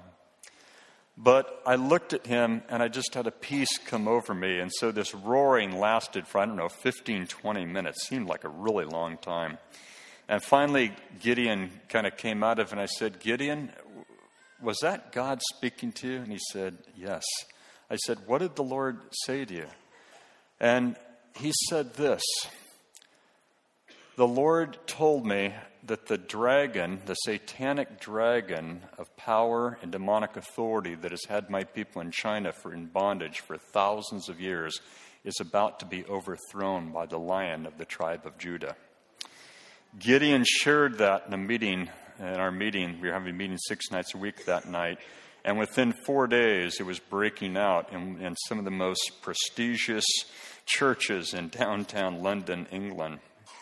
But I looked at him, and I just had a peace come over me. And so this roaring lasted for, I don't know, fifteen, twenty minutes. Seemed like a really long time. And finally, Gideon kind of came out of it, and I said, Gideon, was that God speaking to you? And he said, yes. I said, what did the Lord say to you? And he said this, the Lord told me that the dragon, the satanic dragon of power and demonic authority that has had my people in China for in bondage for thousands of years, is about to be overthrown by the Lion of the tribe of Judah. Gideon shared that in a meeting, in our meeting. We were having a meeting six nights a week that night. And within four days, it was breaking out in, in some of the most prestigious churches in downtown London, England.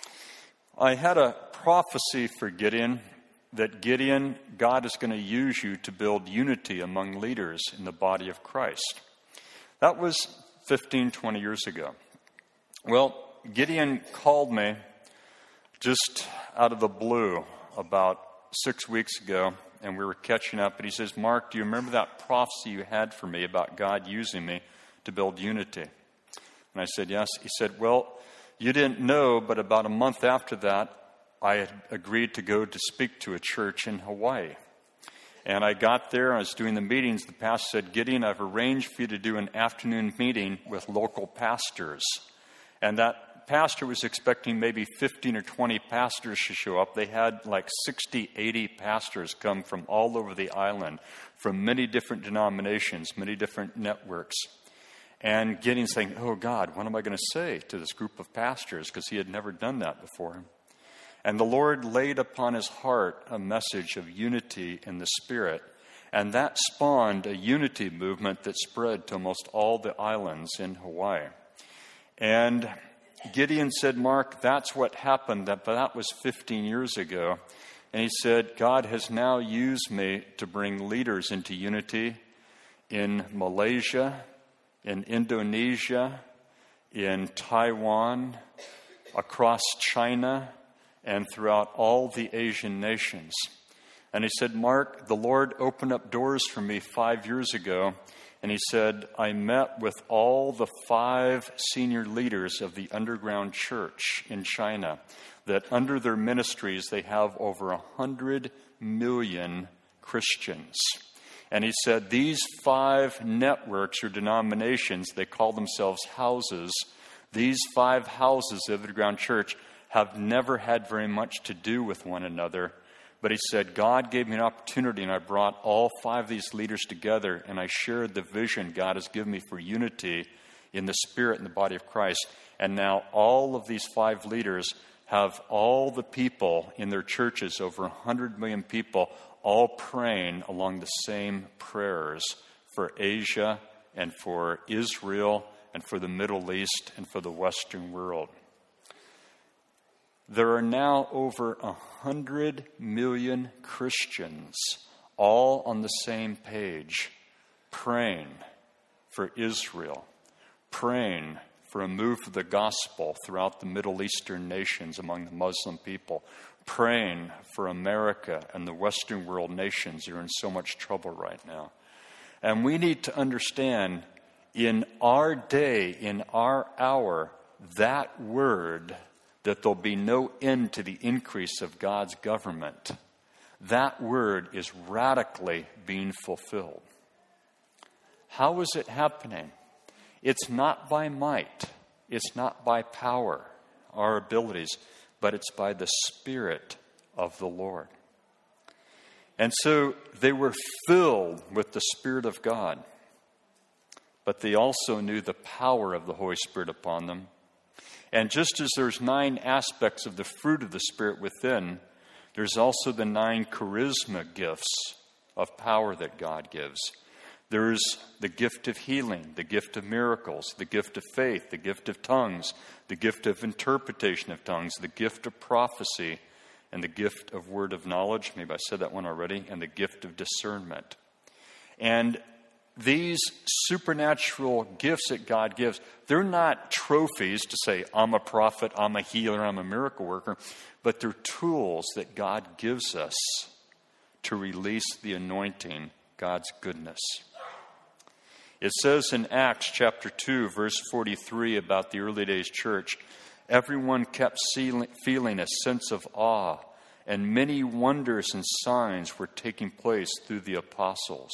I had a prophecy for Gideon that Gideon, God is going to use you to build unity among leaders in the body of Christ. That was fifteen, twenty years ago. Well, Gideon called me just out of the blue about six weeks ago, and we were catching up, and he says, Mark, do you remember that prophecy you had for me about God using me to build unity? And I said, yes. He said, well, you didn't know, but about a month after that, I had agreed to go to speak to a church in Hawaii. And I got there, I was doing the meetings. The pastor said, Gideon, I've arranged for you to do an afternoon meeting with local pastors. And that pastor was expecting maybe fifteen or twenty pastors to show up. They had like sixty, eighty pastors come from all over the island, from many different denominations, many different networks. And Gideon saying, oh God, what am I going to say to this group of pastors? Because he had never done that before. And the Lord laid upon his heart a message of unity in the Spirit. And that spawned a unity movement that spread to almost all the islands in Hawaii. And Gideon said, Mark, that's what happened. That, but that was fifteen years ago. And he said, God has now used me to bring leaders into unity in Malaysia, in Indonesia, in Taiwan, across China, and throughout all the Asian nations. And he said, Mark, the Lord opened up doors for me five years ago. And he said, I met with all the five senior leaders of the underground church in China, that under their ministries they have over a hundred million Christians. And he said, these five networks or denominations, they call themselves houses. These five houses of the underground church have never had very much to do with one another. But he said, God gave me an opportunity, and I brought all five of these leaders together, and I shared the vision God has given me for unity in the Spirit and the body of Christ. And now all of these five leaders have all the people in their churches, over one hundred million people, all praying along the same prayers for Asia and for Israel and for the Middle East and for the Western world. There are now over a hundred million Christians all on the same page, praying for Israel, praying for a move of the gospel throughout the Middle Eastern nations among the Muslim people, praying for America and the Western world nations who are in so much trouble right now. And we need to understand, in our day, in our hour, that word, that there'll be no end to the increase of God's government, that word is radically being fulfilled. How is it happening? It's not by might, it's not by power, our abilities, but it's by the Spirit of the Lord. And so they were filled with the Spirit of God, but they also knew the power of the Holy Spirit upon them. And just as there's nine aspects of the fruit of the Spirit within, there's also the nine charisma gifts of power that God gives. There's the gift of healing, the gift of miracles, the gift of faith, the gift of tongues, the gift of interpretation of tongues, the gift of prophecy, and the gift of word of knowledge. Maybe I said that one already. And the gift of discernment. And these supernatural gifts that God gives, they're not trophies to say, I'm a prophet, I'm a healer, I'm a miracle worker, but they're tools that God gives us to release the anointing, God's goodness. It says in Acts chapter two, verse forty-three about the early days church, everyone kept feeling a sense of awe, and many wonders and signs were taking place through the apostles.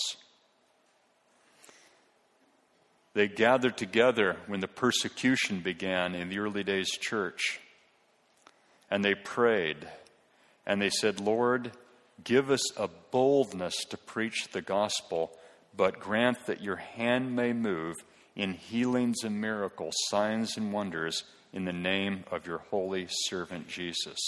They gathered together when the persecution began in the early days church, and they prayed, And they said, Lord, give us a boldness to preach the gospel, but grant that your hand may move in healings and miracles, signs and wonders, in the name of your holy servant Jesus.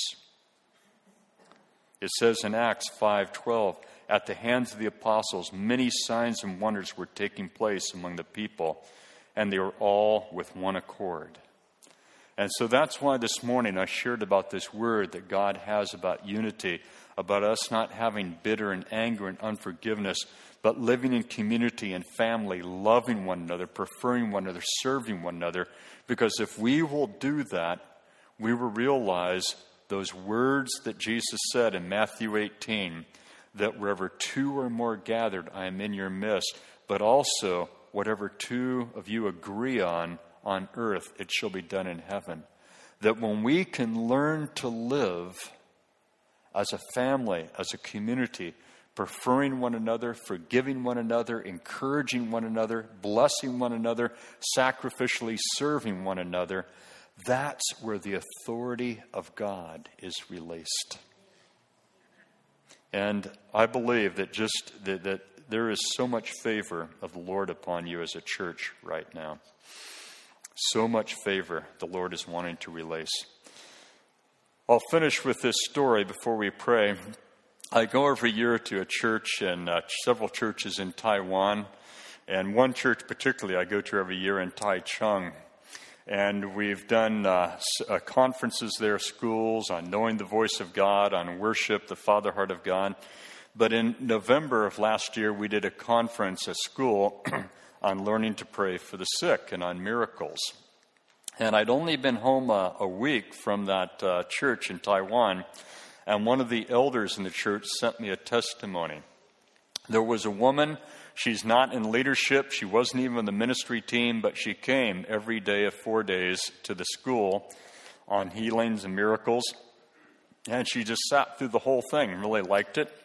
It says in Acts five twelve, at the hands of the apostles, many signs and wonders were taking place among the people, and they were all with one accord. And so that's why this morning I shared about this word that God has about unity, about us not having bitter and anger and unforgiveness, but living in community and family, loving one another, preferring one another, serving one another. Because if we will do that, we will realize those words that Jesus said in Matthew eighteen, that wherever two or more gathered, I am in your midst. But also, whatever two of you agree on, on earth, it shall be done in heaven. That when we can learn to live as a family, as a community, preferring one another, forgiving one another, encouraging one another, blessing one another, sacrificially serving one another, that's where the authority of God is released. And I believe that just that, that there is so much favor of the Lord upon you as a church right now. So much favor the Lord is wanting to release. I'll finish with this story before we pray. I go every year to a church and uh, several churches in Taiwan. And one church particularly I go to every year in Taichung. And we've done uh, uh, conferences there, schools, on knowing the voice of God, on worship, the Father heart of God. But in November of last year, we did a conference at school on learning to pray for the sick and on miracles. And I'd only been home a, a week from that uh, church in Taiwan, and one of the elders in the church sent me a testimony. There was a woman. She's not in leadership. She wasn't even in the ministry team, but she came every day of four days to the school on healings and miracles. And she just sat through the whole thing and really liked it.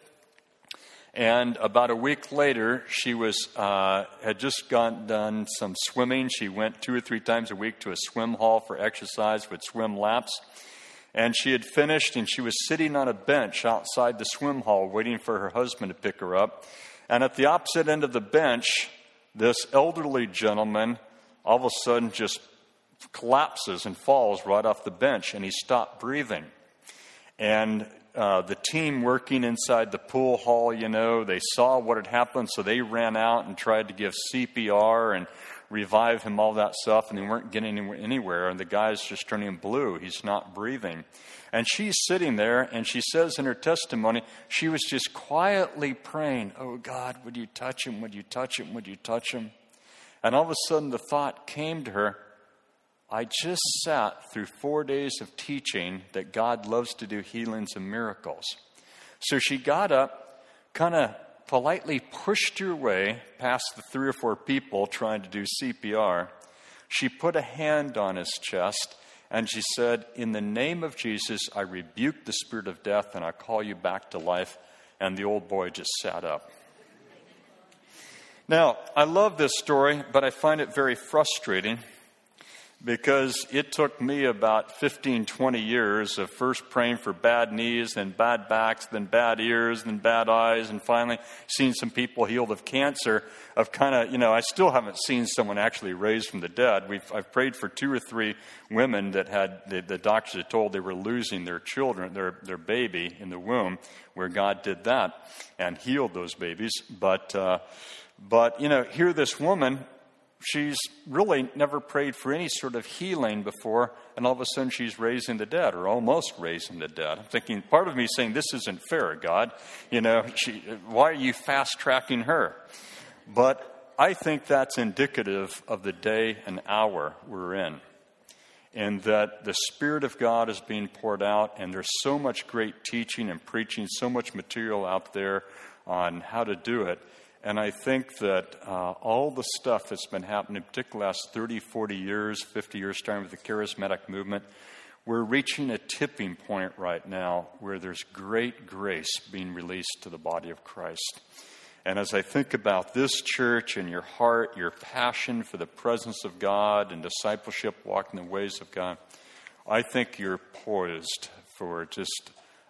And about a week later, she was uh, had just gone done some swimming. She went two or three times a week to a swim hall for exercise with swim laps. And she had finished, and she was sitting on a bench outside the swim hall waiting for her husband to pick her up. And at the opposite end of the bench, this elderly gentleman all of a sudden just collapses and falls right off the bench, and he stopped breathing. And uh, the team working inside the pool hall, you know, they saw what had happened, so they ran out and tried to give C P R and revive him, all that stuff, and they weren't getting anywhere, and the guy's just turning blue. He's not breathing. And she's sitting there, and she says in her testimony, she was just quietly praying, oh, God, would you touch him? Would you touch him? Would you touch him? And all of a sudden the thought came to her, I just sat through four days of teaching that God loves to do healings and miracles. So she got up, kind of politely pushed her way past the three or four people trying to do C P R. She put a hand on his chest, and she said, in the name of Jesus, I rebuke the spirit of death, and I call you back to life. And the old boy just sat up. Now, I love this story, but I find it very frustrating, because it took me about fifteen, twenty years of first praying for bad knees, then bad backs, then bad ears, then bad eyes, and finally seeing some people healed of cancer, of kind of, you know, I still haven't seen someone actually raised from the dead. We've I've prayed for two or three women that had, the, the doctors had told they were losing their children, their, their baby in the womb, where God did that and healed those babies. But, uh, but you know, here this woman, she's really never prayed for any sort of healing before, and all of a sudden she's raising the dead, or almost raising the dead. I'm thinking, part of me is saying, this isn't fair, God. You know, she, why are you fast-tracking her? But I think that's indicative of the day and hour we're in, and that the Spirit of God is being poured out, and there's so much great teaching and preaching, so much material out there on how to do it. And I think that uh, all the stuff that's been happening, particularly the last thirty, forty years, fifty years, starting with the charismatic movement, we're reaching a tipping point right now where there's great grace being released to the body of Christ. And as I think about this church and your heart, your passion for the presence of God and discipleship, walking the ways of God, I think you're poised for just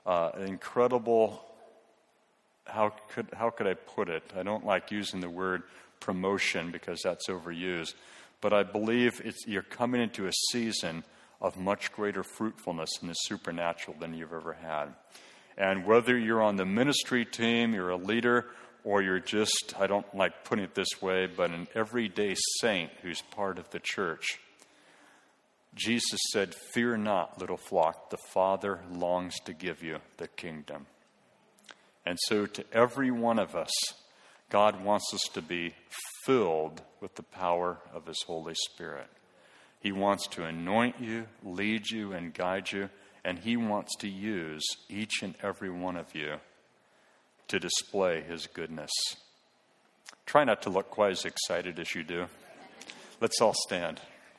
uh, incredible, how could how could I put it? I don't like using the word promotion because that's overused, but I believe it's, you're coming into a season of much greater fruitfulness in the supernatural than you've ever had. And whether you're on the ministry team, you're a leader, or you're just, I don't like putting it this way, but an everyday saint who's part of the church, Jesus said, "Fear not, little flock, the Father longs to give you the kingdom." And so to every one of us, God wants us to be filled with the power of His Holy Spirit. He wants to anoint you, lead you, and guide you, and He wants to use each and every one of you to display His goodness. Try not to look quite as excited as you do. Let's all stand.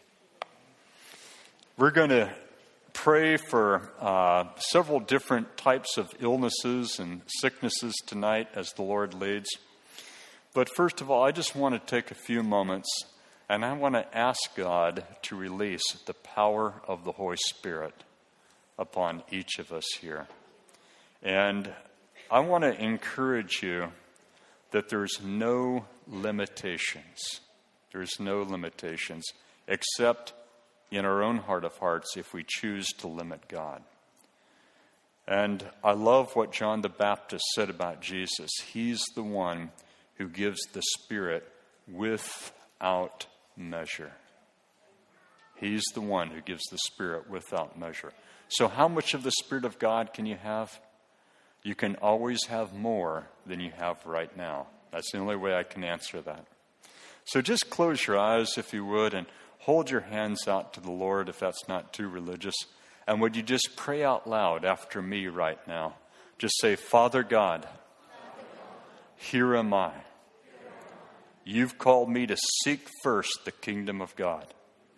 We're going to pray for uh, several different types of illnesses and sicknesses tonight as the Lord leads. But first of all, I just want to take a few moments and I want to ask God to release the power of the Holy Spirit upon each of us here. And I want to encourage you that there's no limitations. There's no limitations except in our own heart of hearts if we choose to limit God. And I love what John the Baptist said about Jesus. He's the one who gives the Spirit without measure. He's the one who gives the Spirit without measure. So how much of the Spirit of God can you have? You can always have more than you have right now. That's the only way I can answer that. So just close your eyes, if you would, and hold your hands out to the Lord if that's not too religious. And would you just pray out loud after me right now? Just say, "Father God, here am I. You've called me to seek first the kingdom of God.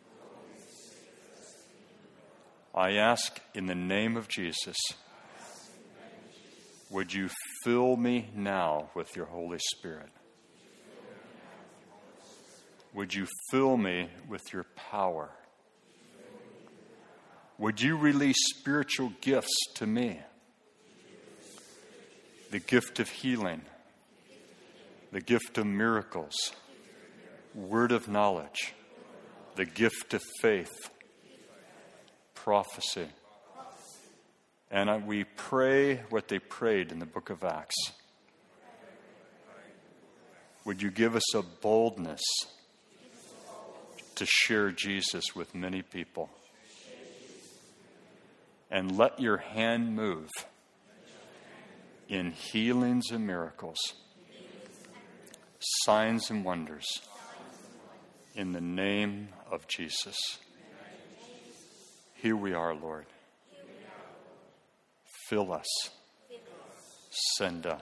I ask in the name of Jesus, would you fill me now with your Holy Spirit? Would you fill me with your power? Would you release spiritual gifts to me? The gift of healing, the gift of miracles, word of knowledge, the gift of faith, prophecy." And we pray what they prayed in the book of Acts. Would you give us a boldness to share Jesus with many people? And let your hand move in healings and miracles, signs and wonders, in the name of Jesus. Here we are, Lord. Fill us. Send us.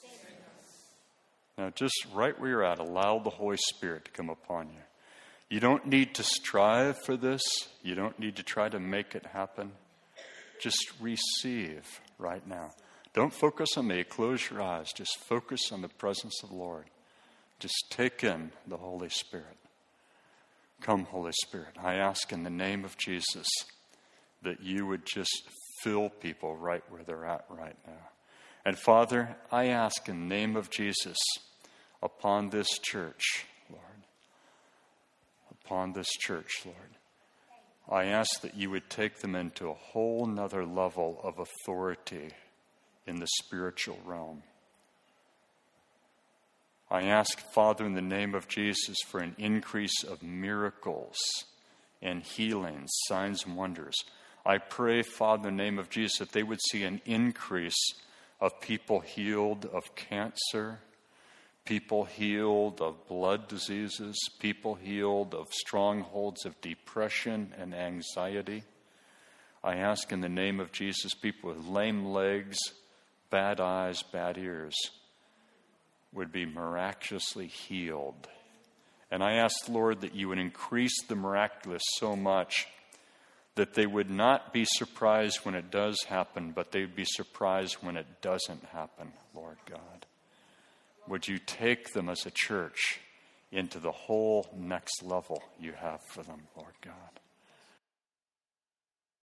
Now, just right where you're at, allow the Holy Spirit to come upon you. You don't need to strive for this. You don't need to try to make it happen. Just receive right now. Don't focus on me. Close your eyes. Just focus on the presence of the Lord. Just take in the Holy Spirit. Come, Holy Spirit. I ask in the name of Jesus that you would just fill people right where they're at right now. And Father, I ask in the name of Jesus upon this church, Lord, upon this church, Lord, I ask that you would take them into a whole nother level of authority in the spiritual realm. I ask, Father, in the name of Jesus, for an increase of miracles and healings, signs and wonders. I pray, Father, in the name of Jesus, that they would see an increase of people healed of cancer, people healed of blood diseases, people healed of strongholds of depression and anxiety. I ask in the name of Jesus, people with lame legs, bad eyes, bad ears, would be miraculously healed. And I ask, Lord, that you would increase the miraculous so much that they would not be surprised when it does happen, but they would be surprised when it doesn't happen, Lord God. Would you take them as a church into the whole next level you have for them, Lord God?